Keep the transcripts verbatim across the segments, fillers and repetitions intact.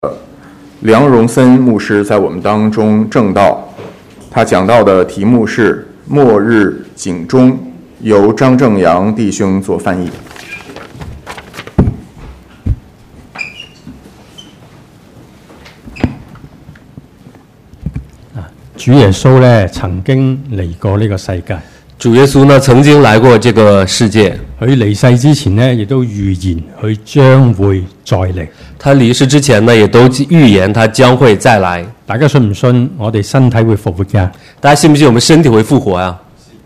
梁荣森牧师在我们当中证道，他讲到的题目是《末日警钟》，由张正阳弟兄做翻译。 主耶穌咧曾經嚟過呢個世界， 主耶穌呢曾經來過這個世界。 佢離世之前呢，亦都預言佢將會再嚟。 他離世之前呢，也都預言他將會再來。 大家信唔信我哋身體會復活㗎？ 大家信不信我們身體會復活啊？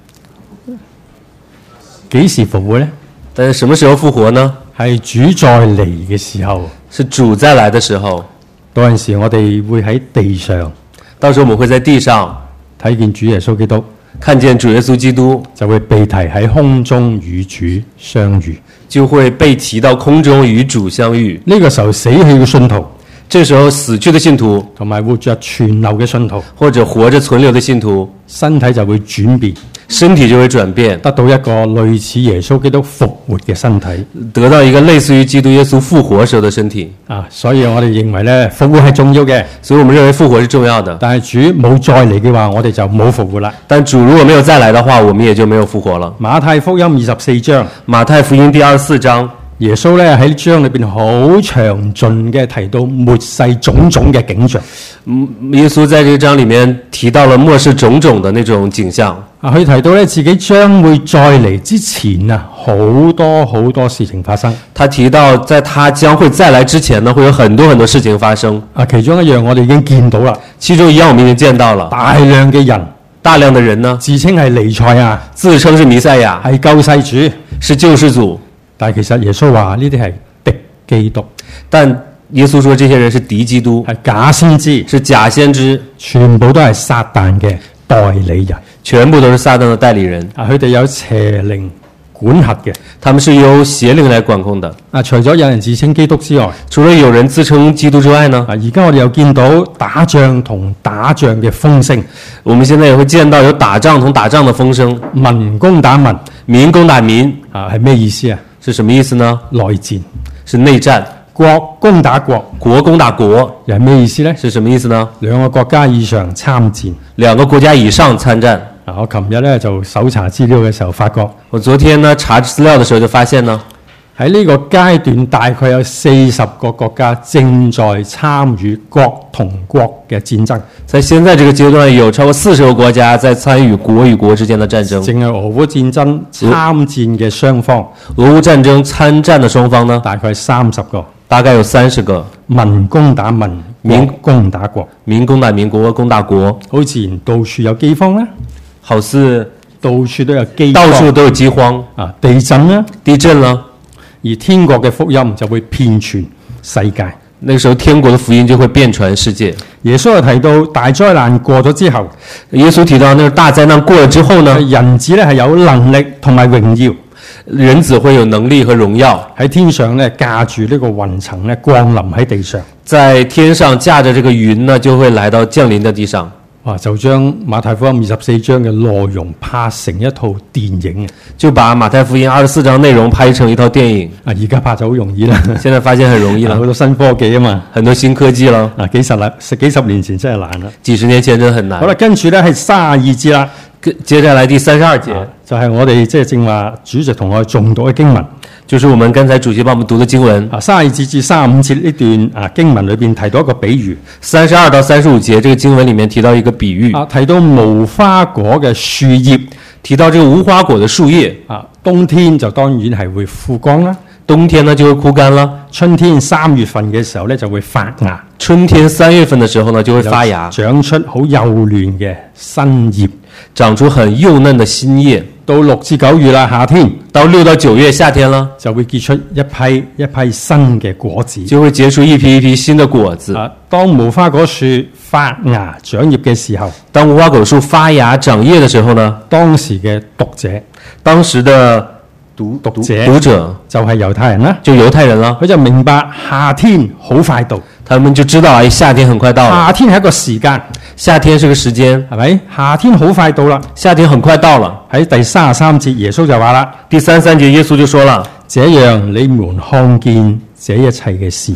幾時復活呢？ 但是什麼時候復活呢？ 係主再嚟嘅時候， 是主再來的時候。 嗰陣時我哋會喺地上， 到時候我們會在地上睇見主耶穌基督， 看見主耶穌基督， 就會被提喺空中與主相遇， 就會被提到空中與主相遇。 呢個時候死去嘅信徒， 這時候死去的信徒同埋活着存留嘅信徒， 或者活着存留的信徒， 身體就會轉變， 身體就會轉變， 得到一個類似耶穌基督復活嘅身體， 得到一個類似於基督耶穌復活時候的身體啊！所以我哋認為咧，復活係重要嘅。 所以我們認為復活是重要的。 但係主冇再嚟嘅話，我哋就冇復活啦。 但主如果沒有再來的話，我們也就沒有復活了。 馬太福音二十四章， 馬太福音第二十四章， 耶穌咧喺章裏邊好詳盡嘅提到末世種種嘅景象。 嗯，耶穌在這個章裡面提到了末世種種的那種景象。 啊，佢提到咧自己將會再嚟之前啊，好多好多事情發生。 他提到在他將會再來之前呢，會有很多很多事情發生。 啊，其中一樣我哋已經見到啦， 其中一樣我們已經見到了， 大量嘅人， 大量的人呢， 自稱係彌賽亞， 自稱是彌賽亞， 係救世主， 是救世主。 但係其實耶穌話呢啲係敵基督， 但耶穌說這些人是敵基督， 係假先知， 是假先知， 全部都係撒旦嘅代理人， 全部都是撒旦的代理人。 啊，佢哋有邪靈管轄嘅， 他們是由邪靈來管控的。 啊，除咗有人自稱基督之外， 除了有人自稱基督之外呢？ 啊，而家我哋又見到打仗同打仗嘅風聲。 我們現在也會見到有打仗同打仗的風聲， 民攻打民， 民攻打民， 啊，係咩意思啊？ 是什麼意思呢？ 內戰， 是內戰。 國攻打國， 國攻打國， 又係咩意思呢？ 是什麼意思呢？ 兩個國家以上參戰， 兩個國家以上參戰。 啊，我琴日咧就搜查資料嘅時候發覺， 我昨天呢查資料的時候就發現呢， 喺呢個階段大概有四十個國家正在參與國同國嘅戰爭。 在現在這個階段，有超過四十個國家在參與國與國之間的戰爭。 淨係俄烏戰爭參戰嘅雙方， 俄烏戰爭參戰的雙方呢， 大概三十個， 大概有三十個。 民攻打民，民攻打國， 民攻打民，國攻打國， 好自然到處有饑荒啦， 好似到處都有饑荒， 到處都有饑荒啊，地震啦， 地震啦， 而天國嘅福音就會遍傳世界。 那個時候天國的福音就會遍傳世界。 耶穌又提到大災難過咗之後， 耶穌提到那個大災難過了之後呢， 人子咧係有能力同埋榮耀， 人子會有能力和榮耀喺天上咧駕住呢個雲層咧降臨喺地上， 在天上駕着這個雲呢就會來到降臨的地上。 哇！就將馬太福音二十四章嘅內容拍成一套電影， 就把馬太福音二十四章內容拍成一套電影。 啊，而家拍就好容易啦， 現在發現很容易了， 好多新科技啊嘛， 很多新科技咯。 啊，幾十啦，十幾十年前真係難啦， 幾十年前真係很難。 好啦，跟住咧係三十二節啦， 接下來第三十二節、啊、 就係、是、我哋即係正話主席同我哋誦讀嘅經文。 就是我們剛才主席幫我們讀的經文啊，三十二節至三十五節呢段啊經文裏邊提到一個比喻， 三十二到三十五節這個經文裡面提到一個比喻啊，提到無花果嘅樹葉， 提到這個無花果的樹葉啊，冬天就當然係會枯乾啦， 冬天呢就會枯乾啦， 春天三月份嘅時候咧就會發芽， 春天三月份的時候呢就會發芽， 長出好幼嫩嘅新葉， 長出很幼嫩的新葉。 到六至九月啦，夏天到六到九月夏天啦， 就會結出一批一批新嘅果子， 就會結出一批一批新的果子。 啊，當無花果樹發芽長葉嘅時候， 當無花果樹發芽長葉的時候呢， 當時嘅讀者， 當時的讀讀者讀者就係猶太人啦， 就猶太人啦， 佢就明白夏天好快到， 他們就知道哎，夏天很快到了， 夏天係一個時間。 夏天是個時間， 係咪？夏天好快到啦， 夏天很快到了。 喺第三十三節，耶穌就話啦， 第三十三節耶穌就說了， 這樣你們看見這一切嘅事，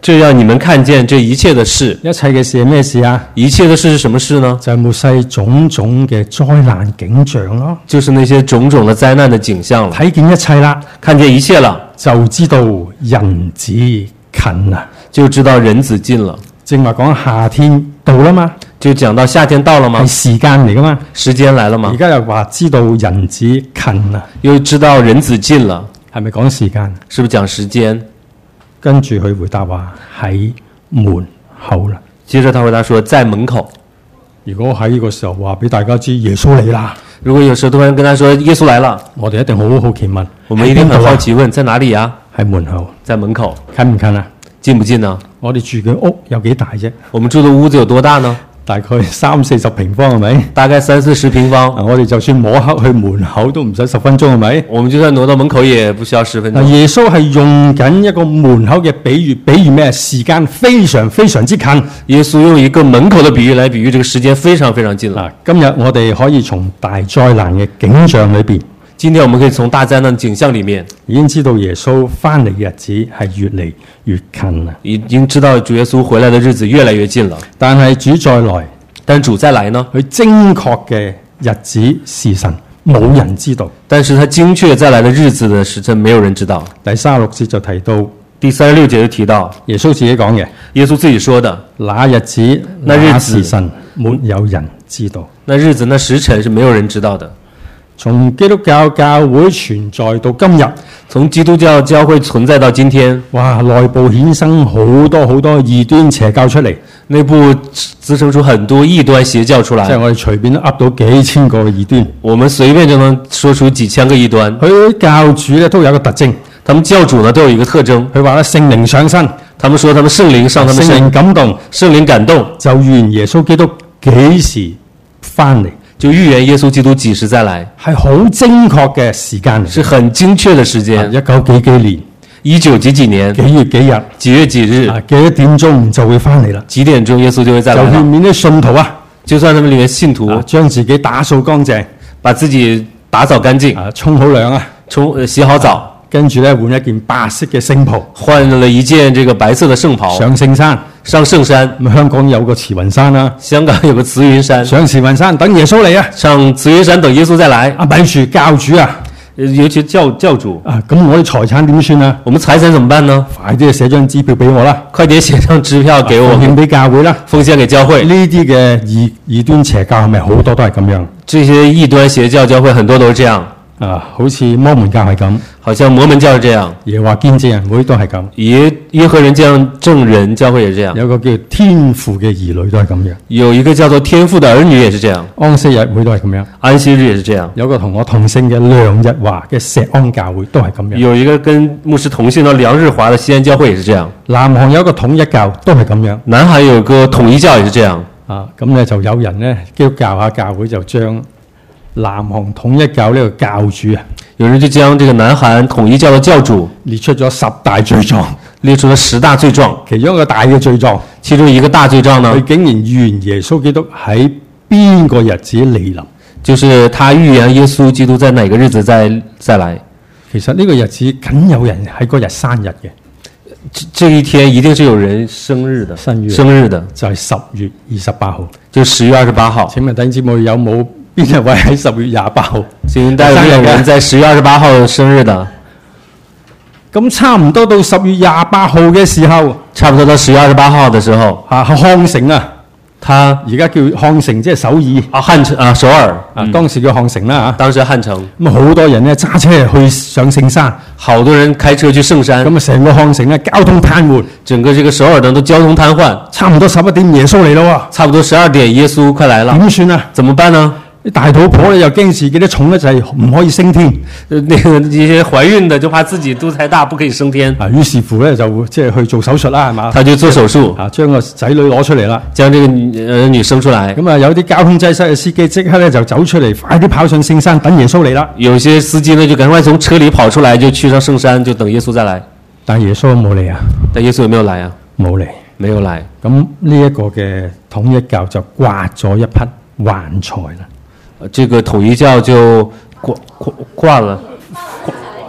這讓你們看見這一切的事。 一切嘅事係咩事啊？ 一切的事是什麼事呢？ 就係末世種種嘅災難景象咯。 就是那些種種的災難的景象了。 睇見一切啦， 看見一切了， 就知道人子近啦。 就知道人子近了。 正話講夏天到啦嘛， 就講到夏天到了嗎？ 係時間嚟噶嘛， 時間來了嗎？ 而家又話知道人子近啦， 又知道人子近了， 係咪講時間？ 是不是講時間？ 跟住佢回答話喺門口啦。 接着他回答說在門口。 如果喺呢個時候話俾大家知耶穌嚟啦， 如果有時候突然跟他說耶穌來了， 我哋一定好好奇問， 我們一定很好奇問在哪裡啊？ 喺門口， 在門口。 近唔近啊？ 近不近呢？ 我哋住嘅屋有幾大啫？ 我們住的屋子有多大呢？ 大概三四十平方係咪？ 大概三四十平方。 我哋就算摸黑去門口都唔使十分鐘係咪？ 我們就算挪到門口也不需要十分鐘。 耶穌係用緊一個門口嘅比喻，比喻咩？時間非常非常之近。 耶穌用一個門口的比喻來比喻這個時間非常非常近了。 今日我哋可以從大災難嘅景象裏邊， 今天我們可以從大災難景象裡面已經知道耶穌翻嚟嘅日子係越嚟越近啦。 已經知道主耶穌回來的日子越來越近了。 但係主再來， 但主再來呢？ 佢精確嘅日子時辰冇人知道。 但是他精確再來的日子的時辰沒有人知道。 第三十六節就提到， 第三十六節就提到耶穌自己講嘅， 耶穌自己說的， 那日子那日子時辰沒有人知道。 那日子那時辰是沒有人知道的。 從基督教教會存在到今日， 從基督教教會存在到今天， 哇！內部衍生好多好多異端邪教出嚟， 內部滋生出很多異端邪教出來。 即係我哋隨便都噏到幾千個異端， 我們隨便就能說出幾千個異端。 佢教主咧都有一個特徵， 他們教主呢都有一個特徵。 佢話咧聖靈上身， 他們說他們聖靈上他們身， 聖靈感動， 聖靈感動， 就預言耶穌基督幾時翻嚟。 就預言耶穌基督幾時再來， 係好精確嘅時間， 是很精確的時間。 一九幾幾年， 一九幾幾年， 幾月幾日， 幾月幾日， 啊，幾點鐘就會翻嚟啦。 幾點鐘耶穌就會再來了。 就勸勉啲信徒啊， 就算他們裡面信徒， 啊，將自己打掃乾淨， 把自己打掃乾淨， 啊，沖好涼啊， 沖洗好澡。 啊跟住咧換一件白色嘅聖袍， 換了一件這個白色的聖袍， 上聖山， 上聖山。 咁香港有個慈雲山啦， 香港有個慈雲山， 上慈雲山等耶穌嚟啊， 上慈雲山等耶穌再來。 啊，咪住教主啊， 尤其教教主啊，咁我哋財產點算啊？ 我們財產怎麼辦呢？ 快啲寫張支票俾我啦， 快點寫張支票給我， 奉獻俾教會啦， 奉獻給教會。 呢啲嘅異異端邪教係咪好多都係咁樣？ 這些異端邪教教會很多都是這樣。 啊，好似摩門教係咁， 好像摩門教是這樣， 耶和華見證人會都係咁， 耶耶和人這樣證人教會也是這樣， 有個叫天父嘅兒女都係咁樣， 有一個叫做天父的兒女也是這樣， 安息日會都係咁樣， 安息日也是這樣， 有個同我同姓嘅梁日華嘅石安教會都係咁樣， 有一個跟牧師同姓的梁日華的西安教會也是這樣， 南韓有一個統一教都係咁樣， 南韓有個統一教也是這樣， 啊，咁咧就有人咧基督教下教會就將南韓統一教呢個教主啊。 有人就將這個南韓統一教的教主列出咗十大罪狀， 列出了十大罪狀， 其中一個大嘅罪狀， 其中一個大罪狀呢， 佢竟然預言耶穌基督喺邊個日子嚟臨， 就是他預言耶穌基督在哪個日子再再來。 其實呢個日子梗有人喺嗰日生日嘅， 這這一天一定是有人生日的， 生日生日的就係十月二十八號， 就十月二十八號。 請問弟兄姊妹有冇邊一位喺十月廿八號？ 請大家有沒有人在十月二十八號生日的？ 咁差唔多到十月廿八號嘅時候， 差不多到十月二十八號的時候， 啊，康城啊， 他而家叫康城，即係首爾啊漢城啊首爾啊， 嗯、 當時叫康城啦嚇。 當時漢城咁好多人咧揸車去上聖山， 好多人開車去聖山， 咁啊成個康城咧交通癱瘓， 整個這個首爾等都交通癱瘓。 差唔多十一點耶穌嚟咯喎， 差不多十二點耶穌快來了， 點算啊？ 怎麼辦呢？ 啲大肚婆咧又驚自己啲重咧就係唔可以升天， 呃，那個一些懷孕的就怕自己肚太大不可以升天， 啊，於是乎咧就即係去做手術啦，係嘛？ 他就做手術， 啊，將個仔女攞出嚟啦。 將這個兒女生出來。 咁啊，有啲交通擠塞嘅司機即刻咧就走出嚟，快啲跑上聖山等耶穌嚟啦。 有些司機呢就趕快從車裡跑出來，就去上聖山，就等耶穌再來。 但耶穌冇嚟啊， 但耶穌有沒有來啊？ 冇嚟， 沒有來。 咁呢一個嘅統一教就刮咗一匹橫財啦。 這個統一教就掛掛掛了，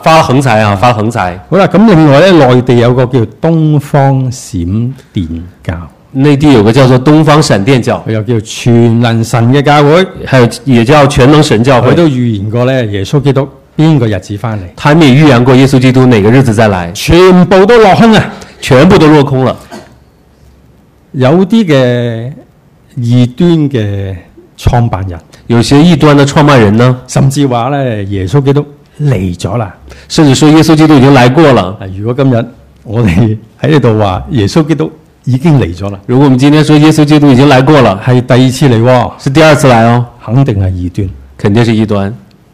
發了橫財啊，發了橫財。 好啦，咁另外咧，內地有個叫東方閃電教， 內地有個叫做東方閃電教， 佢又叫全能神嘅教會， 還有也叫全能神教會。 佢都預言過咧，耶穌基督邊個日子翻嚟？ 他們也預言過耶穌基督哪個日子再來， 全部都落空啊！ 全部都落空了。 有啲嘅異端嘅創辦人， 有些異端的創辦人呢， 甚至話咧耶穌基督嚟咗啦。 甚至說耶穌基督已經來過了。 如果今日我哋喺呢度話耶穌基督已經嚟咗啦， 如果我們今天說耶穌基督已經來過了， 係第二次嚟喎， 是第二次來哦， 肯定係異端， 肯定是異端。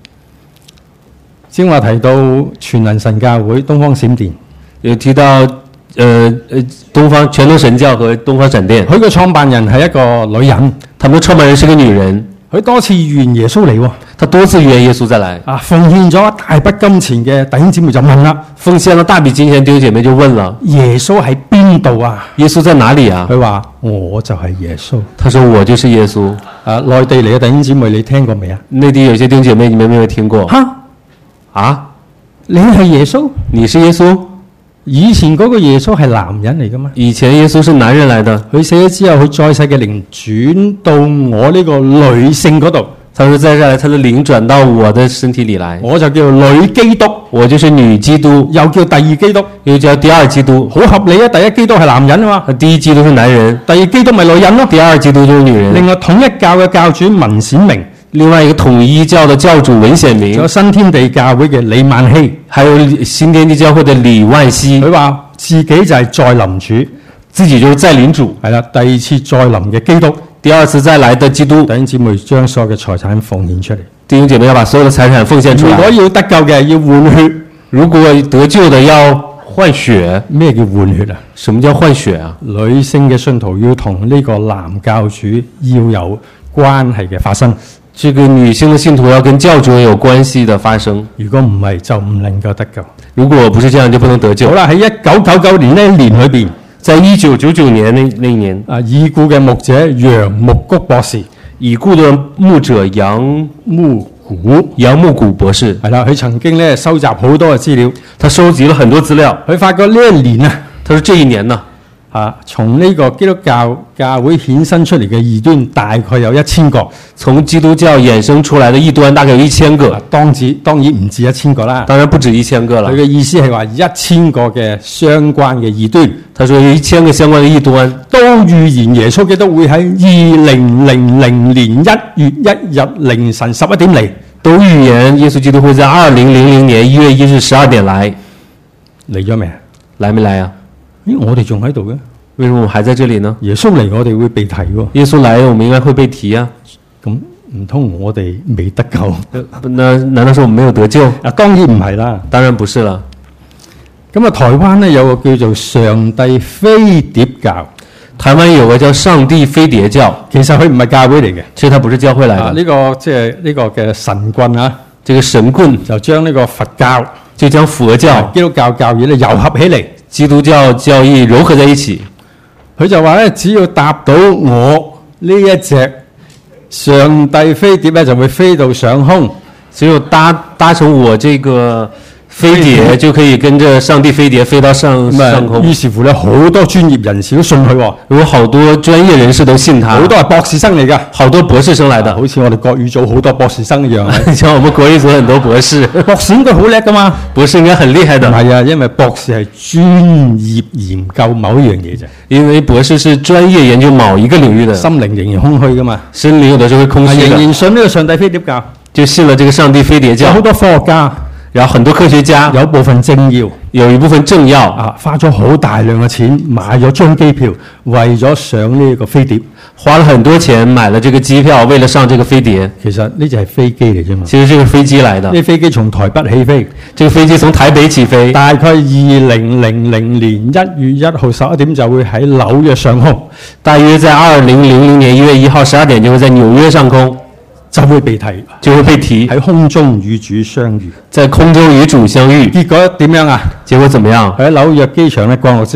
先話提到全能神教會東方閃電， 有提到呃呃東方全能神教和東方閃電， 佢個創辦人係一個女人， 他們的創辦人是個女人， 佢多次預言耶穌嚟喎， 他多次預言耶穌再來。 啊，奉獻咗大筆金錢嘅弟兄姊妹就問啦， 奉獻了大筆金錢，弟兄姐妹就問了： 耶穌喺邊度啊？ 耶穌在哪裏啊？ 佢話我就係耶穌。 他說我就是耶穌。 啊，內地嚟嘅弟兄姊妹，你聽過未啊？ 內地有些弟兄姐妹，你們有沒有聽過？ 哈啊， 你係耶穌？ 你是耶穌？ 以前嗰個耶穌係男人嚟噶嘛？ 以前耶穌是男人來的， 佢死咗之後，佢在世嘅靈轉到我呢個女性嗰度。 他說再下來，他的靈轉到我的身體裏來， 我就叫女基督， 我就是女基督， 又叫第二基督， 又叫第二基督， 好合理啊！第一基督係男人啊嘛， 第一基督是男人， 第二基督咪女人咯， 第二基督就是女人。 另外統一教嘅教主文顯明， 另外一個統一教的教主文顯明， 仲有新天地教會嘅李萬熙， 還有新天地教會的李萬熙， 佢話自己就係再臨主， 自己就是再臨主， 係啦，第二次再臨嘅基督。 第二次再來的基督。 弟兄姊妹將所有嘅財產奉獻出嚟。 弟兄姐妹要把所有的財產奉獻出來。 如果要得救嘅要換血， 如果得救的要換血。 咩叫換血啊？ 什麼叫換血啊？ 女性嘅信徒要同呢個男教主要有關係嘅發生。 這個女性的信徒要跟教主有關係的發生。 如果唔係就唔能夠得救。 如果不是這樣就不能得救。 好啦，喺一九九九年呢一年裏邊。 在一九九九年那那一年， 啊，已故嘅牧者楊牧谷博士， 已故的牧者楊牧谷楊牧谷博士， 係啦，佢曾經咧收集好多嘅資料， 他收集了很多資料， 佢發覺呢一年啊， 他說這一年呢， 啊，從呢個基督教教會衍生出嚟嘅異端大概有一千個， 從基督教衍生出來的異端大概有一千個， 啊、當止當然唔止一千個啦， 當然不止一千個了。 佢嘅意思係話一千個嘅相關嘅異端， 他說有一千個相關嘅異端都預言耶穌基督會喺二零零零年一月一日凌晨十一點嚟， 都預言耶穌基督會在二零零零年一月一日十二點來， 嚟咗未啊？ 來沒來啊？ 咦，我哋仲喺度嘅， 為什麼我還在這裡呢？ 耶穌嚟我哋會被提喎。 耶穌來我們應該會被提啊。 咁唔通我哋未得救？ 那難道說我們沒有得救？ 啊，當然唔係啦， 當然不是了。 咁啊，台灣咧有個叫做上帝飛碟教， 台灣有個叫上帝飛碟教， 其實佢唔係教會嚟嘅， 其實它不是教會來的。 啊，呢個即係呢個嘅神棍啊， 這個神棍就將呢個佛教就將佛教、 基督教教義咧糅合起嚟， 基督教教義糅合在一起。 佢就話咧，只要搭到我呢一隻上帝飛碟咧，就會飛到上空。 只有搭搭成我這個飛碟，就可以跟着上帝飛碟飛到上上空。 於是乎咧，好多專業人士都信佢喎， 有好多專業人士都信他， 好多係博士生嚟㗎， 好多博士生來的， 啊、好似我哋國語組好多博士生一樣。 像我們國語組很多博士， 博士應該好叻㗎嘛？ 博士應該很厲害的。 唔係啊，因為博士係專業研究某一樣嘢啫。 因為博士是專業研究某一個領域的， 心靈仍然空虛㗎嘛， 心靈有的時候會空虛的。 仍然信呢個上帝飛碟教， 就信了這個上帝飛碟教。 有好多科學家， 然後很多科學家， 有部分政要， 有一部分政要啊，花咗好大量嘅錢買咗張機票，為咗上呢個飛碟， 花了很多錢買了這個機票，為了上這個飛碟。 其實呢就係飛機嚟啫嘛。 其實這個飛機來的， 呢飛機從台北起飛， 這個飛機從台北起飛， 大概二零零零年一月一號十一點就會喺紐約上空， 大約在二零零零年一月一號十二點就會在紐約上空。 就會被提， 就會被提喺空中與主相遇， 在空中與主相遇。 結果點樣啊？ 結果怎麼樣？ 喺紐約機場咧降落之後，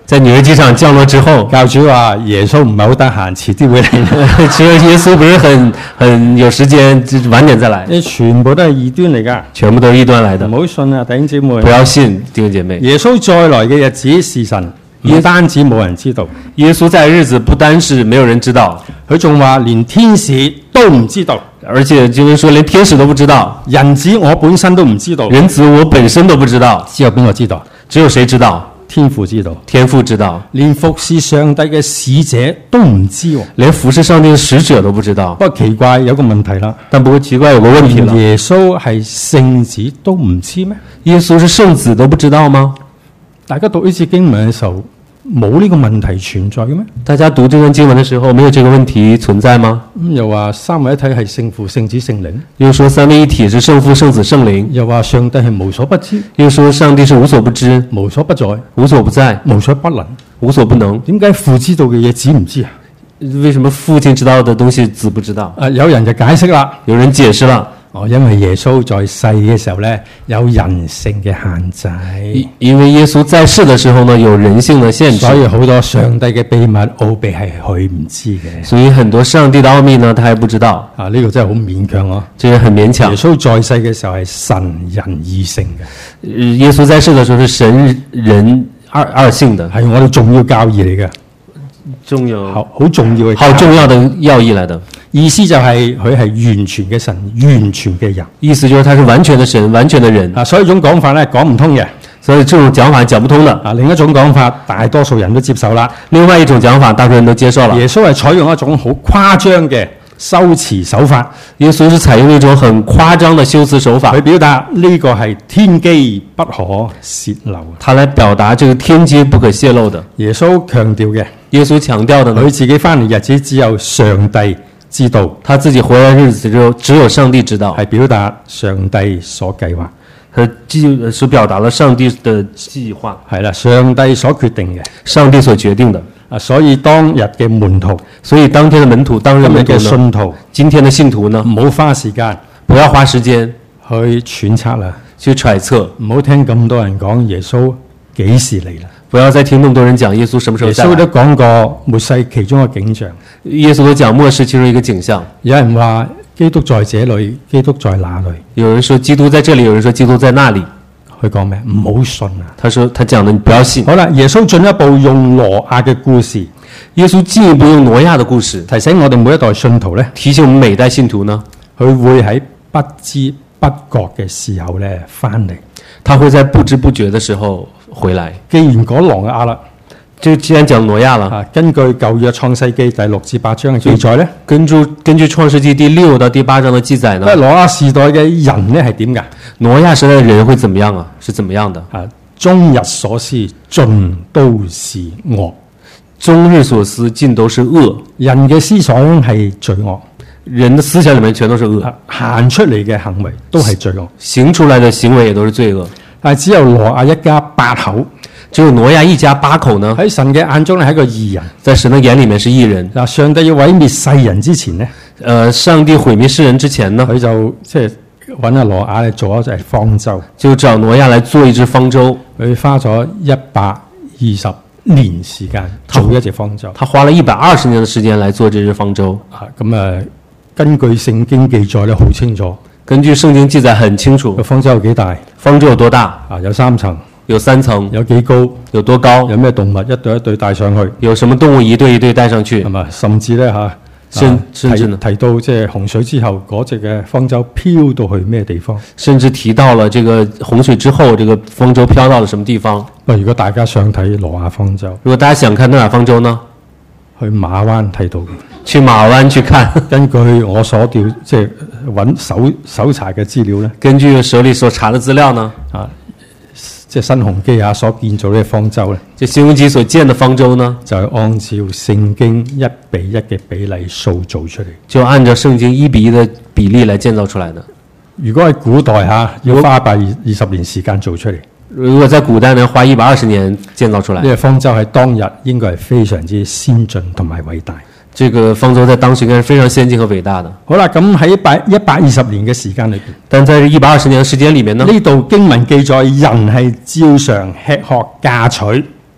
在女兒機場降落之後， 教主話耶穌唔係好得閒，遲啲會嚟。 其實耶穌不是很很有時間，就晚點再來。 呢全部都係異端嚟㗎， 全部都是異端來的， 唔好信啊，弟兄姊妹。 不要信，弟兄姐妹。 耶穌再來嘅日子時辰，唔單止冇人知道， 耶穌在日子不單是沒有人知道， 佢仲話連天使都唔知道， 而且就是說連天使都不知道， 人子我本身都唔知道， 人子我本身都不知道， 只有邊個知道？ 只有誰知道？ 天父知道， 天父知道， 連服侍上帝嘅使者都唔知喎。 連服侍上帝的使者都不知道。 不過奇怪有個問題啦， 但不過奇怪有個問題啦， 耶穌係聖子都唔知咩？ 耶穌是聖子都不知道嗎？ 大家讀呢次經文嘅時候，冇呢個問題存在嘅咩？ 大家讀這段經文的時候，沒有這個問題存在嗎？ 咁又話三位一體係聖父、聖子、聖靈， 又說三位一體是聖父、聖子、聖靈， 又話上帝係無所不知， 又說上帝是無所不知、 無所不在、 無所不在、 無所不能。 無所不能。 點解父知道嘅嘢子唔知啊？ 為什麼父親知道的東西子不知道？ 啊，有人就解釋啦， 有人解釋了。 哦，因為耶穌在世嘅時候咧，有人性嘅限制， 因為耶穌在世的時候呢，有人性的限制， 所以好多上帝嘅秘密奧秘係佢唔知嘅。 所以很多上帝的奧秘呢，他還不知道。 啊，呢、這個真係好勉強哦， 這個很勉強。 耶穌在世嘅時候係神人二性嘅， 耶穌在世的時候是神人二二性的， 係我哋重要教義嚟嘅， 重要好好重要嘅， 好重要的要義來的。 意思就係佢係完全嘅神，完全嘅人。 意思就是他是完全的神，完全的人。 啊，所以一種講法咧講唔通嘅， 所以這種講法講不通的。 啊，另一種講法大多數人都接受啦。 另外一種講法大多數人都接受了。 耶穌係採用一種好誇張嘅修辭手法， 耶穌是採用一種很誇張的修辭手法， 去表達呢個係天機不可泄漏。 他來表達這個天機不可泄漏的。 耶穌強調嘅， 耶穌強調的呢， 佢自己翻嚟日子只有上帝知道， 他自己回來日子之後只有上帝知道， 係表達上帝所計劃， 佢既是表達了上帝的計劃， 係啦，上帝所決定嘅， 上帝所決定的。 啊，所以當日嘅門徒， 所以當天的門徒，當日門徒嘅信徒， 今天的信徒呢， 唔好花時間， 不要花時間去揣測啦， 去揣測， 唔好聽咁多人講耶穌幾時嚟啦。 不要再聽那麼多人講耶穌什麼時候再來。 耶穌都講過末世其中嘅景象， 耶穌都講末世其中一個景象。 有人話基督在這裏，基督在那裏。 有人說基督在這裏，有人說基督在那裏。 佢講咩？唔好信啊！ 他說他講的你不要信。 好啦，耶穌進一步用挪亞嘅故事， 耶穌進一步用挪亞的故事提醒我哋每一代信徒咧， 提醒我們每一代信徒呢， 佢會喺不知不覺嘅時候咧翻嚟。 他會在不知不覺的時候回來。 既然講挪亞啦， 就既然講挪亞了， 啊，根據舊約創世記第六至八章嘅記載咧， 根據根據創世記第六到第八章嘅記載呢， 挪亞時代嘅人咧係點㗎？ 挪亞時代嘅人會怎麼樣啊？是怎麼樣的？ 啊，終日所思盡都是惡， 終日所思盡都是惡。 人嘅思想係罪惡， 人的思想裡面全都是惡， 啊，行出嚟嘅行為都係罪惡， 行出來的行為也都是罪惡。 但係只有挪亞一家八口， 只有挪亞一家八口呢， 喺神嘅眼中咧係一個義人， 在神的眼裡面是義人。 嗱，上帝要毀滅世人之前呢， 呃，上帝毀滅世人之前呢， 佢就即係揾阿挪亞嚟做一隻方舟， 就找挪亞來做一隻方舟。 佢花咗一百二十年時間做一隻方舟， 他花了一百二十年的時間來做這隻方舟。 啊，咁啊，根據聖經記載咧好清楚， 根據聖經記載很清楚， 個方舟有幾大？ 方舟有多大？ 啊，有三層， 有三層。 有幾高？ 有多高？ 有咩動物一對一對帶上去？ 有什麼動物一對一對帶上去？ 係嘛？甚至咧嚇， 甚甚至呢提到即係洪水之後嗰隻嘅方舟飄到去咩地方？ 甚至提到了這個洪水之後，這個方舟飄到了什麼地方？ 不，如果大家想睇挪亞方舟， 如果大家想看挪亞方舟呢？ 去馬灣睇到嘅。 去馬灣去看。 根據我所調即係揾搜搜查嘅資料咧， 根據手裡所查的資料呢， 啊，即係新鴻基啊所建造呢個方舟咧， 就新鴻基所建的方舟呢， 就係按照聖經一比一嘅比例塑造出嚟。 就按照聖經一比一的比例來建造出來的。 如果喺古代嚇，要花一百二二十年時間做出嚟。 如果在古代呢，花一百二十年建造出來， 呢個方舟喺當日應該係非常之先進同埋偉大。 這個方舟在當時應該是非常先進和偉大的。 好啦，咁喺一百一百二十年嘅時間裏邊， 但在一百二十年嘅時間裡面呢， 呢度經文記載人係照常吃喝嫁娶。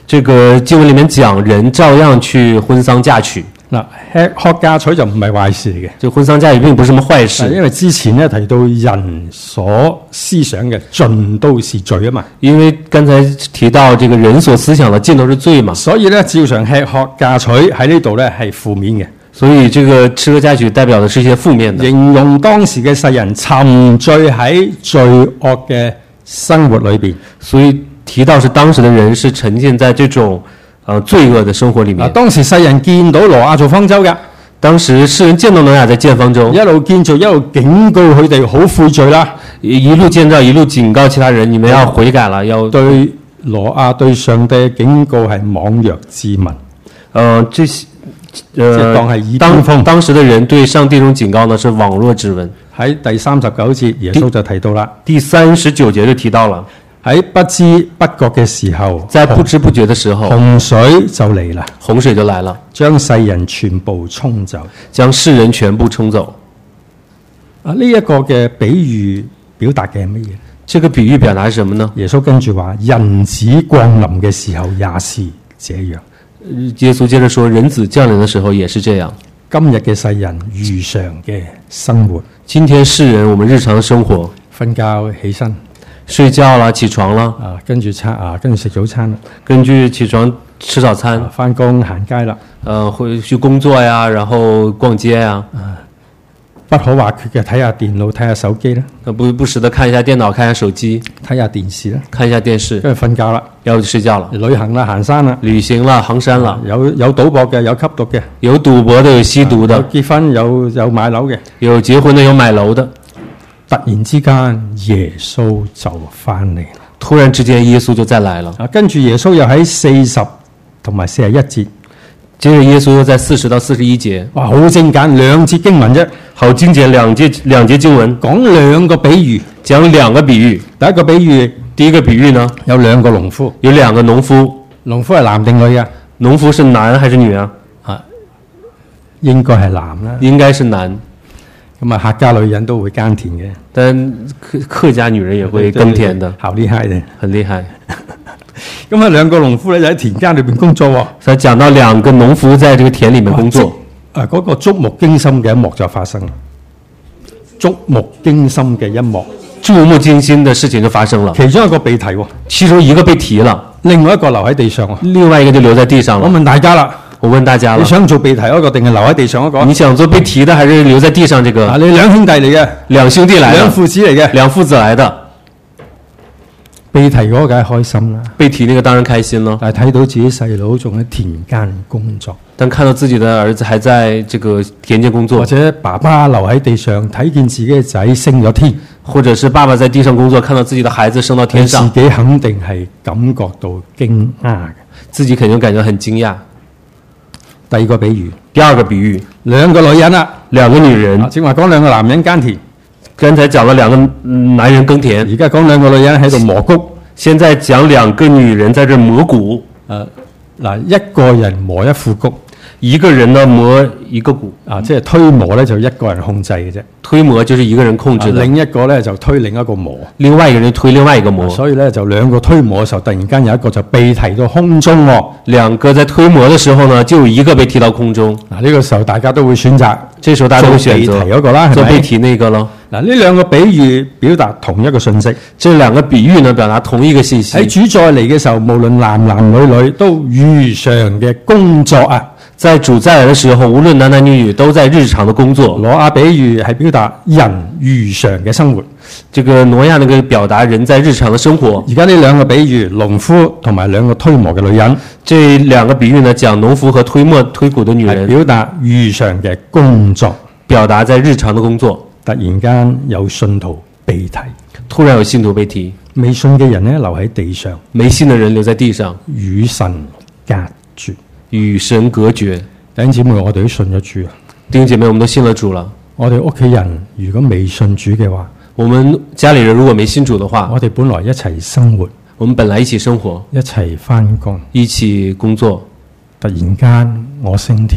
這個經文裡面講人照樣去婚喪嫁娶。 嗱，吃喝嫁娶就唔係壞事嚟嘅。 這婚喪嫁娶並不是什麼壞因事， 為之前咧提到人所思想嘅盡都是罪啊嘛， 因為剛才提到這個人所思想的盡都是罪嘛， 所以咧照常吃喝嫁娶喺呢度咧係負面嘅， 所以這個吃喝嫁娶代表的是一些負面的， 形容當時嘅世人沉醉喺罪惡嘅生活裏邊。 所以提到是當時的人是沉浸在這種呃罪惡的生活裡啊， 面。 當時世人見到挪亞做方舟嘅， 當時世人見到挪亞在建方舟， 一路建造一路警告佢哋好悔罪啦。 一一路建造一路警告其他人，你們要悔改了，要對挪亞對上帝嘅警告係妄弱之民， 呃這些即係當係呃耳邊當風。 當時的人對上帝這種警告呢是網絡之文。 喺第三十九節，耶穌就提到啦， 第三十九節就提到了， 喺不知不覺嘅時候， 在不知不覺的時候， 洪水就嚟啦， 洪水就來了， 將世人全部沖走。 將世人全部沖走。 啊，呢、一個嘅比喻表達嘅係乜嘢？ 這個比喻表達是什麼呢？ 耶穌跟住話：人子降臨嘅時候也是這樣。 耶穌接着說，人子降臨的時候也是這樣。 今日嘅世人如常嘅生活， 今天世人我們日常生活， 瞓覺起身睡覺啦，起床啦， 啊，跟住餐啊，跟住食早餐啦， 根據起床吃早餐， 啊，翻工行街啦， 呃，會去工作呀，然後逛街呀， 不可或缺嘅睇下電腦、睇下手機啦， 呃不不時的看一下電腦，看一下手機， 睇下電視啦， 看一下電視， 跟住瞓覺啦， 然後就睡覺了， 旅行啦、行山啦， 旅行啦，行山啦， 有有賭博嘅，有吸毒嘅， 有賭博的，有吸毒有的， 結婚有有買樓嘅。 有結婚的，有買樓的。 突然之間，耶穌就翻嚟啦。 突然之間，耶穌就再來了。 啊，跟住耶穌又喺四十同埋四十一節， 接着耶穌又在四十到四十一節， 哇，好精簡，兩節經文啫， 好精簡，兩節兩節經文講兩個比喻。 講兩個比喻。 第一個比喻第一個比喻呢， 有兩個農夫， 有兩個農夫， 農夫係男定女啊？ 農夫是男還是女啊？ 啊，應該係男啦。 應該是男， 咁啊，客家女人都會耕田嘅， 但客客家女人也會耕田的， 好厲害嘅。 很厲害。 咁啊，兩個農夫咧就喺田間裏邊工作喎。 所以講到兩個農夫在這個田裡面工作， 啊，嗰、個觸目驚心嘅一幕就發生啦。觸目驚心嘅一幕， 觸目驚心的事情就發生了。 其中一個被提喎， 其中一個被提了， 另外一個留喺地上喎。 另外一個就留在地上我了。 問大家啦， 我問大家了， 你想做被提嗰個定係留喺地上嗰個？ 你想做被提的還是留在地上這個？ 啊，你兩兄弟嚟嘅， 兩兄弟來兩的， 父子嚟嘅， 兩父子來的， 被提嗰個梗係開心啦。 被提那個當然開心了， 但係睇到自己細佬仲喺田間工作， 但看到自己的兒子還在這個田間工作或，者爸爸留喺地上睇見自己嘅仔升咗天， 或者是爸爸在地上工作，看到自己的孩子升到天佢上， 自己肯定係感覺到驚訝嘅。 自己肯定感覺很驚訝。 第二個比喻， 第二個比喻， 兩個女人啦， 兩個女人啊，，正話講兩個男人耕田， 剛才講了兩個嗯男人耕田， 而家講兩個女人喺度磨谷。 現在講兩個女人在這磨谷， 誒嗱，一個人磨一副谷， 一個人呢磨一個谷， 啊，即係推磨咧就一個人控制嘅啫， 推磨就是一個人控制的， 啊另一個咧就推另一個磨。 另外一個人推另外一個磨， 所以咧就兩個推磨嘅時候，突然間有一個就被提到空中喎。 兩個在推磨的時候呢，就有一個被提到空中， 嗱，呢個時候大家都會選擇這時候大家都會選做被提擇嗰個啦，係咪做被？提那個咯。 嗱，呢兩個比喻表達同一個信息。 這兩個比喻呢，表達同一個信息。 喺主再嚟嘅時候，無論男男女女都如常嘅工作啊。 在主再來的時候，無論男男女女都在日常的工作。 挪亞比喻係表達人如常嘅生活。 這個挪亞那個表達人在日常的生活。 而家呢兩個比喻，農夫同埋兩個推磨嘅女人， 這兩個比喻呢，講農夫和推磨推谷的女係人， 表達如常嘅工作。 表達在日常的工作。 突然間有信徒被提， 突然有信徒被提， 未信嘅人呢留喺地上， 沒信的人留在地上， 與神隔絕。 與神隔絕。 弟兄姊妹，我哋都信咗主啊！ 弟兄姐妹，我們都信了主了。 我哋屋企人如果未信主嘅話， 我們家裡人如果沒信主的話， 我哋本來一齊生活， 我們本來一起生活， 一齊翻工， 一起工作， 突然間我升天，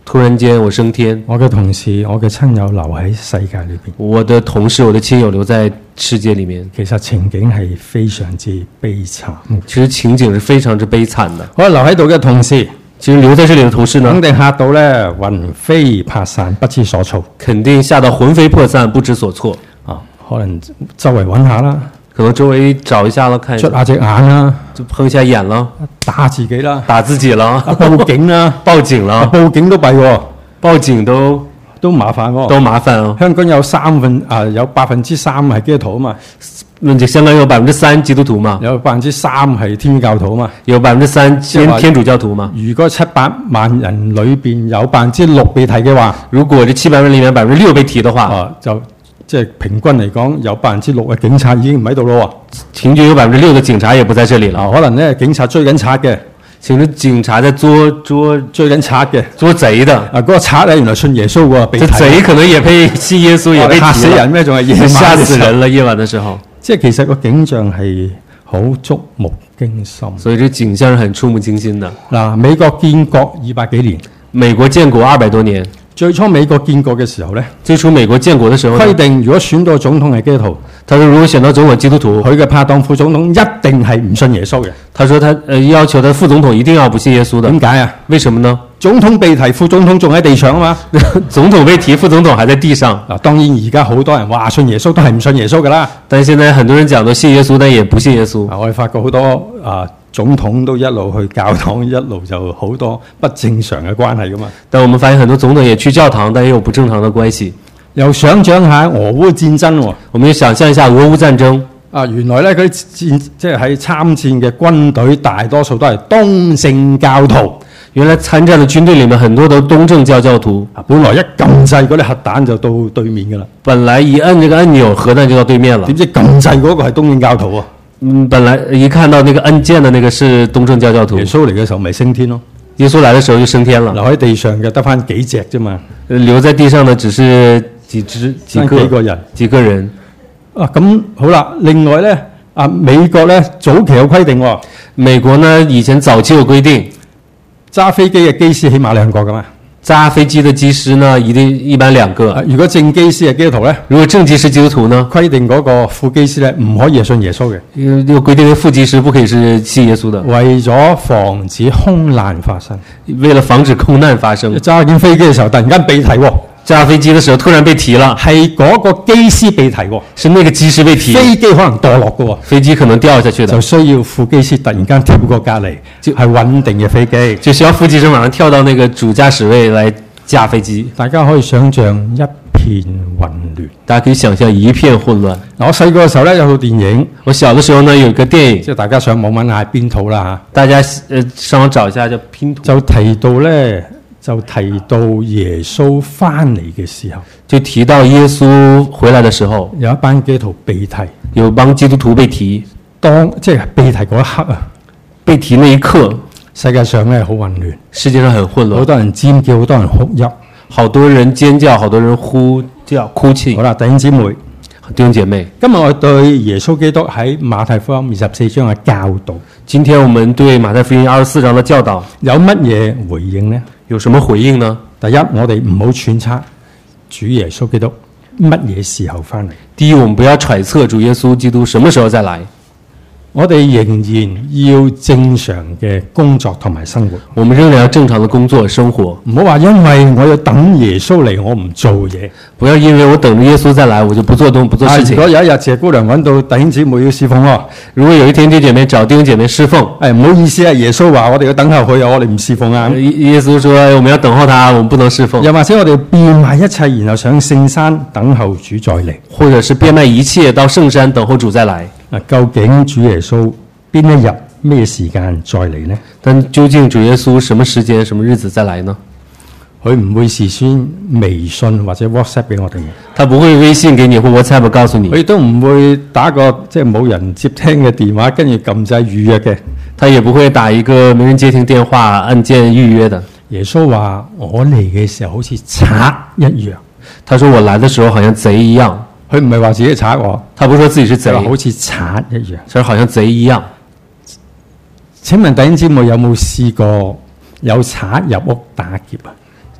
突然間我升天， 我嘅同事、我嘅親友留喺世界裏邊。 我的同事、我的親友留在世界裡面。 其實情景係非常之悲慘。 其實情景是非常之悲慘的。 我留喺度嘅同事， 其實留在這裡的同事呢， 肯定嚇到咧魂飛魄散、不知所措。 肯定嚇到魂飛魄散、不知所措。 啊，可能周圍揾下啦， 可能周圍找一下啦，看一下， 捽下隻眼啦， 就碰一下眼啦， 打自己啦， 打自己啦， 報警啦， 報警啦， 報警都弊喎， 報警都都麻煩喎， 都麻煩哦。 香港有三分啊，有百分之三係基督徒啊嘛， 那就香港有百分之三基督徒嘛， 有百分之三係天主教徒啊嘛， 有百分之三天天主教徒嘛。 如果七百萬人裏邊有百分之六被提嘅話， 如果這七百萬裡面百分之六被提的話， 啊就即係平均嚟講，有百分之六嘅警察已經唔喺度咯喎。 平均有百分之六的警察也不在這裡了。 啊，可能咧警察追緊賊嘅， 其實警察在捉捉追緊賊嘅， 捉賊的。 啊嗰、那個賊咧原來信耶穌喎，被這提。 賊可能也被信耶穌，也被提嚇死人咩？仲係夜晚嚇死人了，夜晚的時候。 即係其實個景象係好觸目驚心。 所以這景象是很觸目驚心的。 嗱，美國建國二百幾年， 美國建國二百多年。 最初美國建國嘅時候咧， 最初美國建國嘅時候規定如果選到總統係基督徒， 他說如果選到總統基督徒， 佢嘅拍檔副總統一定係唔信耶穌嘅。 他說他呃要求他副總統一定要不信耶穌的。 點解啊？ 為什麼呢？ 總統被提，副總統仲喺地上啊嘛。 總統被提，副總統還在地上。 嗱，當然而家好多人話信耶穌都係唔信耶穌噶啦。 但係現在很多人講到信耶穌，但也不信耶穌。 啊，我哋發覺好多啊總統都一路去教堂，一路就好多不正常嘅關係噶嘛。 但我們發現很多總統也去教堂，但也有不正常的關係。 又想像下俄烏戰爭喎， 我們要想象一下俄烏戰爭。 啊，原來咧佢戰即係喺參戰嘅軍隊大多數都係東正教徒。 原來參戰的軍隊裡面很多都東正教教徒。 啊，本來一撳掣嗰啲核彈就到對面噶啦。 本來一按這個按鈕，核彈就到對面了。 點知撳掣嗰個係東正教徒啊？ 嗯，本來一看到那個按鍵的那個是東正教教徒。 耶穌嚟嘅時候咪升天咯。 耶穌來的時候就升天了。 留喺地上嘅得返幾隻啫嘛。 留在地上的只是幾隻幾個幾個人幾個人。 啊，咁好啦。另外咧，啊美國咧早期有規定喎。 美國呢以前早期有規定， 揸飛機嘅機師起碼兩個噶嘛。 揸飛機的機師呢一定一般兩個。 啊，如果正機師係基督徒咧， 如果正機師基督徒呢， 規定嗰個副機師咧唔可以係信耶穌嘅。 有有規定副機師不可以是信耶穌的。 為咗防止空難發生， 為了防止空難發生， 揸緊飛機嘅時候突然間被提喎。 揸飛機的時候突然被提了， 係嗰個機師被提喎， 是那個機師被提， 飛機可能墮落嘅喎， 飛機可能掉下去的， 就需要副機師突然間跳過隔離，係穩定嘅飛機， 就需要副機師馬上跳到那個主駕駛位來駕飛機。 大家可以想象一片混亂， 大家可以想象一片混亂。 我細個嘅時候咧有套電影， 我小的時候呢有一個電影， 即係大家上網揾下邊套啦嚇， 大家呃上網找一下叫拼圖， 就提到咧就提到耶穌翻嚟嘅時候， 就提到耶穌回來的時候， 有一班基督徒被提， 有幫基督徒被提， 當即係被提嗰一刻啊， 被提那一刻， 世界上咧好混亂， 世界上很混亂， 好多人尖叫，好多人哭泣， 好多人尖叫，好多人呼叫哭泣。 好啦，弟兄姊妹。 弟兄姐妹， 今日我對耶穌基督喺馬太福音二十四章嘅教導， 今天我們對馬太福音二十四章的教導有乜嘢回應呢？ 有什麼回應呢？ 第一，我哋唔好揣測主耶穌基督乜嘢時候翻嚟。 第一，我們不要揣測主耶穌基督什麼時候再來。 我哋仍然要正常嘅工作同埋生活。 我們仍然要正常的工作生活。 唔好話因為我要等耶穌嚟，我唔做嘢。 不要因為我等着耶穌再來，我就不做東不做事情。 如果有一日謝姑娘揾到弟兄姊妹要侍奉喎， 如果有一天弟兄姐妹找弟兄姐妹侍奉， 誒唔好意思啊，耶穌話我哋要等候佢啊，我哋唔侍奉啊。 耶穌說我們要等候他，我們不能侍奉。 又或者我哋變賣一切，然後上聖山等候主再嚟， 或者是變賣一切到聖山等候主再來。 嗱，究竟主耶穌邊一日咩時間再嚟呢？ 但究竟主耶穌什麼時間、什麼日子再來呢？ 佢唔會事先微信或者 WhatsApp 俾我哋嘅， 他不會微信給你或 WhatsApp 告訴你。 佢亦都唔會打個即係冇人接聽嘅電話，跟住撳掣預約嘅。 他也不會打一個沒人接聽電話按鍵預約的。 耶穌話：我嚟嘅時候好似賊一樣。 他說我來的時候好像賊一樣。 佢唔係話自己賊喎， 他不是說自己是賊， 好似賊一樣， 就好像賊一樣。 請問弟兄姊妹有冇試過有賊入屋打劫啊？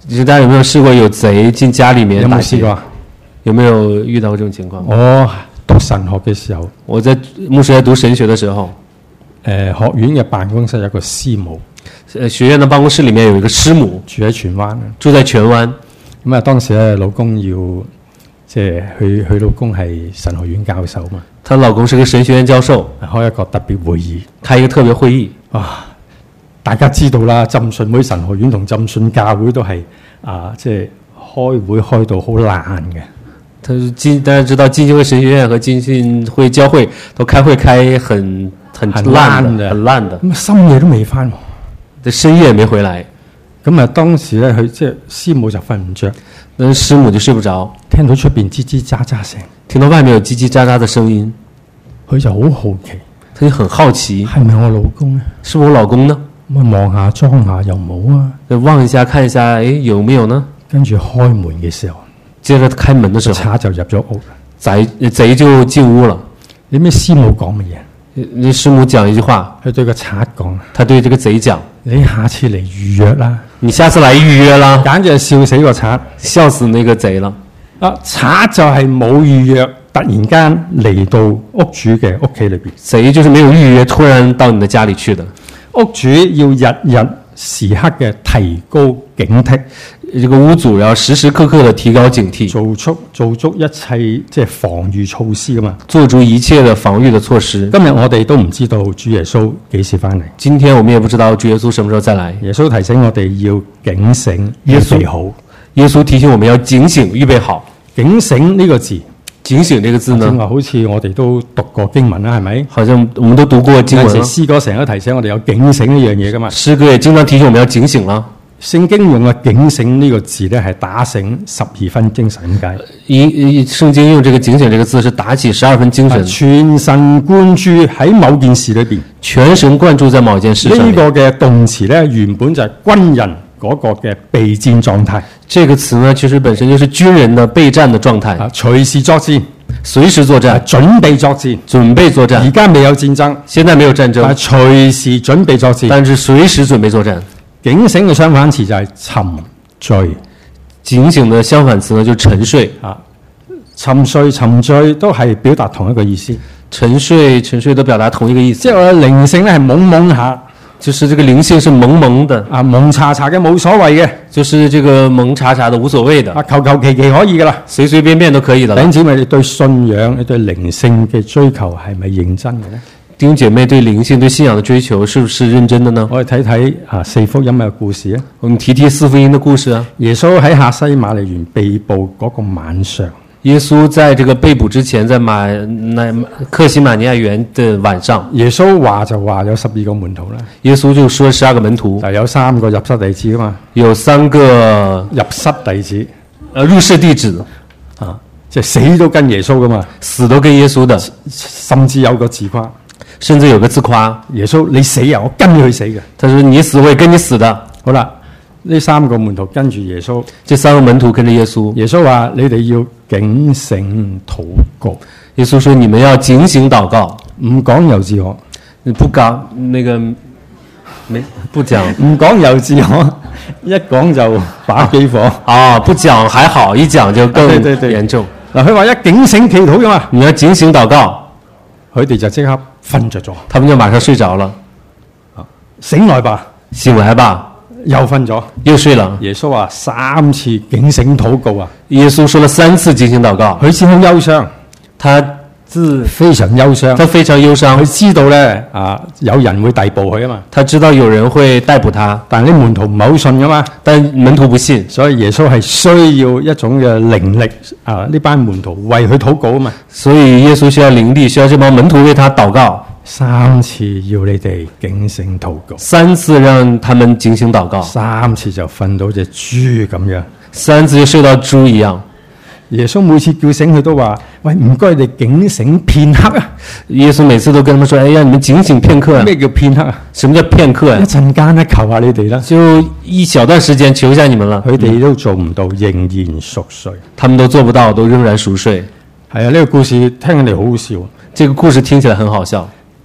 其實大家有沒有試過有賊進家裡面有打劫？ 冇試過？ 有沒有遇到過這種情況？ 我讀神學嘅時候， 我在牧師在讀神學的時候， 誒、學院嘅辦公室有個師母呃，學院的辦公室裡面有一個師母住喺荃灣， 住在荃灣。 咁啊當時咧老公要即係佢佢老公係神學院教授嘛， 她老公是個神學院教授， 開一個特別會議。 開一個特別會議。 啊，大家知道啦，浸信會神學院同浸信教會都係啊，即係開會開到好爛嘅。 他是浸，大家知道浸信會神學院和浸信會教會都開會開很很很爛爛的的，很爛的， 咁啊深夜都未翻喎。 這深夜沒回來， 咁啊當時咧佢即係師母就瞓唔着， 那師母就睡不着， 聽到出邊吱吱喳喳聲， 聽到外面有嘰嘰喳喳的聲音， 佢就好好奇， 他就很好奇， 係咪我老公咧？ 是不是我老公呢？ 咁啊望下裝下又冇啊， 就望一下看一下，誒，有沒有呢？ 跟住開門嘅時候， 接着開門的時候， 賊就入咗屋啦。 賊賊就進屋了。 你咩師母講乜嘢？ 那師母講一句話， 佢對個賊講： 他對這個賊講， 你下次嚟預約啦。 你下次來預約啦， 簡直係笑死個賊。 笑死那個賊了。 啊，賊就係冇預約，突然間嚟到屋主嘅屋企裏邊。 賊就是沒有預約，突然到你的家裡去的。 屋主要日日時刻嘅提高警惕， 這個屋主要時時刻刻的提高警惕， 做出做足一切即係防禦措施噶嘛。 做出一切的防禦的措施。 今日我哋都唔知道主耶穌幾時翻嚟。 今天我們也不知道主耶穌什麼時候再來。 耶穌提醒我哋要警醒，預備好。 耶穌提醒我們要警醒，預備好。 警醒呢個字， 警醒這個字呢？ 正話好似我哋都讀過經文啦，係咪？ 好像我們都讀過經文啦。 詩歌成日都提醒我哋有警醒呢樣嘢噶嘛。 詩歌也經常提醒我們要警醒啦。 聖經用嘅警醒呢個字咧，係打醒十二分精神咁解。 以聖經用這個警醒這個字是打起十二分精神， 全神貫注喺某件事裏邊， 全神貫注在某件事上。 呢個嘅動詞咧，原本就係軍人嗰個嘅備戰狀態。 這個詞呢，其實本身就是軍人的備戰的狀態， 啊，隨時作戰， 隨時作戰， 準備作戰， 準備作戰。 而家未有戰爭， 現在沒有戰爭， 但係隨時準備作戰， 但是隨時準備作戰。 警醒嘅相反詞就係沉醉， 警醒的相反詞呢就沉睡啊，沉睡沉醉都係表達同一個意思。 沉睡沉睡都表達同一個意思， 即係我嘅靈性咧係懵懵下， 就是這個靈性是蒙蒙的啊，蒙查查嘅冇所謂嘅， 就是這個蒙查查的無所謂的， 啊，求求其其可以噶啦， 隨隨便便都可以的。 弟兄姊妹，你對信仰、你對靈性嘅追求係咪認真嘅咧？ 弟兄姐妹對靈性、對信仰的追求是不是認真的呢？ 我哋睇睇啊四福音嘅故事啊。 我們提提四福音的故事啊。 耶穌喺客西馬尼園被捕嗰個晚上， 耶穌在這個被捕之前，在馬那客西馬尼亞園的晚上， 耶穌話就話有十二個門徒啦。 耶穌就說十二個門徒， 但有三個入室弟子噶嘛， 有三個入室弟子， 呃入室弟子啊，即係死都跟耶穌噶嘛， 死都跟耶穌的， 甚至有個自誇。 甚至有個自誇， 耶穌你死啊，我跟你去死嘅。 他說你死我也跟你死的。 好啦，呢三個門徒跟住耶穌， 這三個門徒跟着耶穌。 耶穌話你哋要警醒禱告。 耶穌說你們要警醒禱告， 唔講又自可， 你不講那個沒不講， 唔講又自可，一講就把幾火啊！不講還好，一講就更嚴重。 嗱，佢話一警醒祈禱噶嘛， 你要警醒禱告， 佢哋就即刻瞓着咗， 他們就馬上睡着了。 醒來吧， 醒來吧， 又瞓咗， 又睡了。 耶穌話三次警醒禱告啊， 耶穌說了三次警醒禱告， 佢先好憂傷， 他自非常憂傷， 他非常憂傷， 佢知道咧啊有人會逮捕佢啊嘛， 他知道有人會逮捕他， 但係啲門徒唔係好信噶嘛， 但門徒不信， 所以耶穌係需要一種嘅靈力啊，呢班門徒為佢禱告啊嘛， 所以耶穌需要靈力，需要這幫門徒為他禱告， 三次要你哋警醒禱告， 三次讓他們警醒禱告， 三次就瞓到隻豬咁樣， 三次就睡到豬一樣。 耶穌每次叫醒佢都話：喂，唔該你警醒片刻啊！ 耶穌每次都跟他們說：哎呀，你們警醒片刻啊！ 咩叫片刻啊？ 什麼叫片刻啊？ 一陣間咧，求下你哋啦， 就一小段時間求一下你們了。 佢哋都做唔到，仍然熟睡。 他們都做不到，都仍然熟睡。 係啊，呢個故事聽起嚟好好笑， 這個故事聽起來很好笑，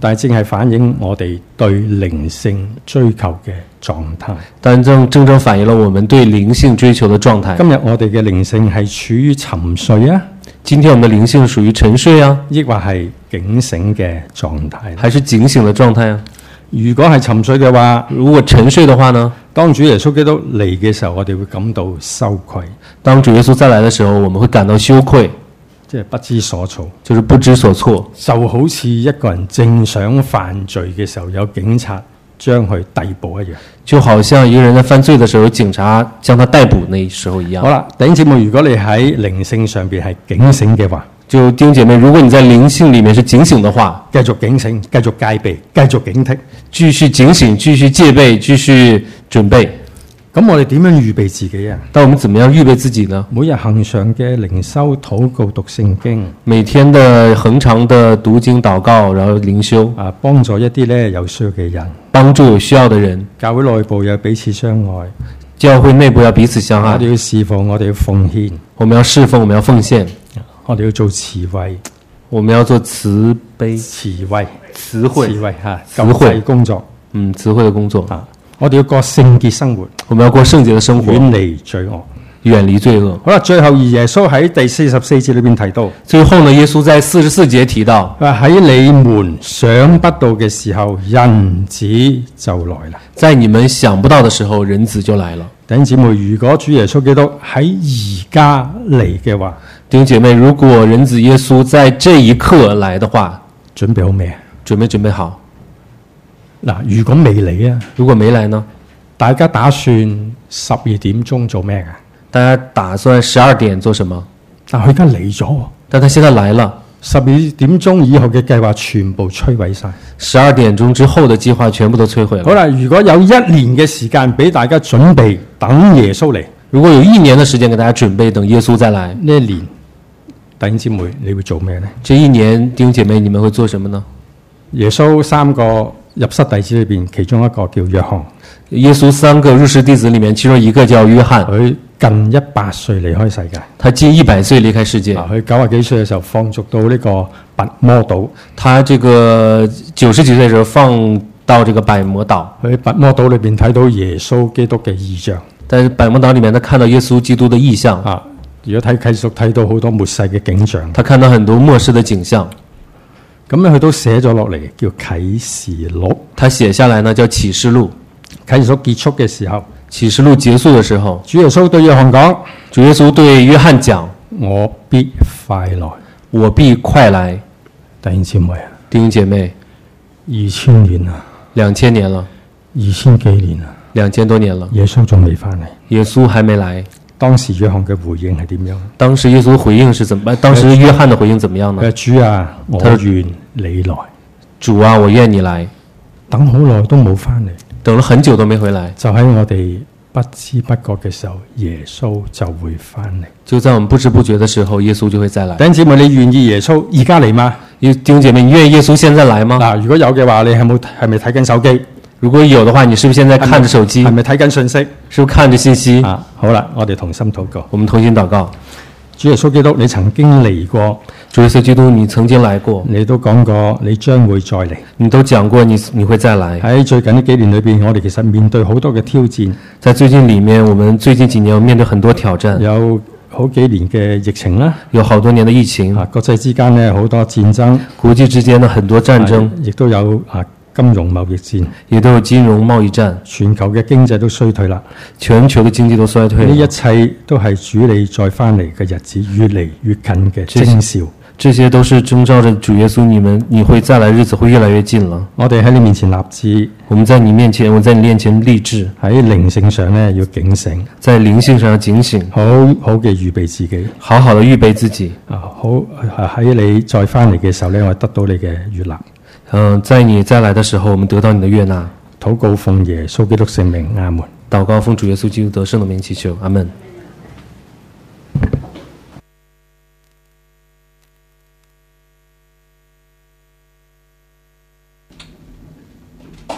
但係正係反映我哋對靈性追求嘅狀態。 但正正正反映了我們對靈性追求的狀態。 今日我哋嘅靈性係處於沉睡啊， 今天我們的靈性屬於沉睡啊， 抑或係警醒嘅狀態？ 還是警醒的狀態啊？ 如果係沉睡嘅話， 如果沉睡的話呢？ 當主耶穌基督嚟嘅時候，我哋會感到羞愧。 當主耶穌再來的時候，我們會感到羞愧， 即係不知所措， 就是不知所措， 就好似一個人正想犯罪嘅時候，有警察將佢逮捕一樣。 就好像一個人在犯罪的時候，有警察將他逮捕那時候一樣。 好啦，弟兄姊妹，如果你喺靈性上邊係警醒嘅話， 就弟兄姐妹，如果你在靈性裡面是警醒的話， 繼續警醒，繼續戒備，繼續警惕， 繼續警醒，繼續戒備，繼續準備。 咁我哋點樣預備自己啊？ 但我們怎麼樣預備自己呢？ 每日恆常嘅靈修、禱告、讀聖經， 每天的恆常的讀經禱告，然後靈修， 啊，幫助一啲咧有需要嘅人， 幫助有需要的人。 教會內部有彼此相愛， 教會內部要彼此相愛。 我哋要侍奉，我哋要奉獻， 我們要侍奉，我們要奉獻， 我哋要做慈惠， 我們要做慈悲、 慈惠、 慈惠、 慈惠嚇， 慈惠救濟工作嗯，慈惠的工作。 啊！我哋要過聖潔生活， 我們要過聖潔的生活， 遠離罪惡。 遠離罪惡。 好啦，最後而耶穌喺第四十四節裏邊提到， 最後呢，耶穌在四十四節提到， 話喺你們想不到嘅時候，人子就來啦。 在你們想不到的時候，人子就來了。 弟兄姊妹，如果主耶穌基督喺而家嚟嘅話， 弟兄姐妹，如果人子耶穌在這一刻來的話， 準備好未啊？ 準備準備好。 嗱，如果未嚟啊， 如果沒來呢？ 大家打算十二點鐘做咩㗎？ 大家打算十二點做什麼？ 但佢而家嚟咗， 但他現在來了， 十二點鐘以後嘅計劃全部摧毀晒。 十二點鐘之後的計劃全部都摧毀了。 好啦，如果有一年嘅時間俾大家準備等耶穌嚟， 如果有一年的時間給大家準備等耶穌再來， 呢一年弟兄姊妹你會做咩呢？ 這一年弟兄姐妹你們會做什麼呢？ 耶穌三個入室弟子裏邊，其中一個叫約翰。 耶穌三個入室弟子裏面，其中一個叫約翰， 佢近一百歲離開世界。 他近一百歲離開世界。 佢九十幾歲嘅時候放逐到呢個拔摩島。 他這個九十幾歲嘅時候放到這個百摩島。 喺拔摩島裏邊睇到耶穌基督嘅異象。 但是百摩島裏面，他看到耶穌基督的異象。 啊，如果睇啟示錄睇到好多末世嘅景象。 他看到很多末世的景象。 咁咧，佢都寫咗落嚟，叫啟示錄。 他寫下來呢，叫啟示錄。 啟示錄結束嘅時候， 啟示錄結束嘅時候， 主耶穌對約翰講： 主耶穌對約翰講： 我必快來， 我必快來。 弟兄姊妹啊， 弟兄姐妹， 二千年啦， 兩千年了， 二千幾年啦， 兩千多年了， 耶穌仲未翻嚟， 耶穌還沒來。 當時約翰嘅回應係點樣？ 當時耶穌回應是怎麼？當時約翰的回應怎麼樣呢？ 佢話：主啊，我願你來。 主啊，我願你來。 等好耐都冇翻嚟， 等了很久都沒回來。 就喺我哋不知不覺嘅時候，耶穌就會翻嚟。 就在我們不知不覺的時候，耶穌就會再來。 弟兄姊妹，你願意耶穌而家嚟嗎？ 弟兄姐妹，你願意耶穌現在來嗎？ 嗱，如果有嘅話，你係冇係咪睇緊手機？ 如果有的話，你是不是現在看着手機？ 係咪睇緊信息？ 是不是看着信息？ 啊，好啦，我哋同心禱告。 我們同心禱告。 主耶穌基督，你曾經嚟過。 主耶穌基督，你曾經來過。 你都講過，你將會再嚟。 你都講過你，你你會再來。 喺最近呢幾年裏邊，我哋其實面對好多嘅挑戰。 在最近裡面，我們最近幾年面對很多挑戰。 有好幾年嘅疫情啦， 有好多年的疫情。 啊，國際之間呢好多戰爭， 國際之間的很多戰爭， 亦都有啊金融貿易戰， 也都有金融貿易戰。 全球嘅經濟都衰退啦， 全球的經濟都衰退了。 呢一切都係主你再翻嚟嘅日子越嚟越近嘅徵兆。 這些都是徵兆着主耶穌，你們你會再來日子會越來越近了。 我哋喺你面前立志， 我們在你面前，我在你面前立志， 喺靈性上呢要警醒， 在靈性上要警醒， 好好嘅預備自己， 好好的預備自己。 啊，好喺你再翻嚟嘅時候呢，我得到你嘅悅納。 嗯，在你再來的時候，我們得到你的悅納。 禱告奉耶穌基督聖名，阿門。 禱告奉主耶穌基督得勝的名祈求，阿門。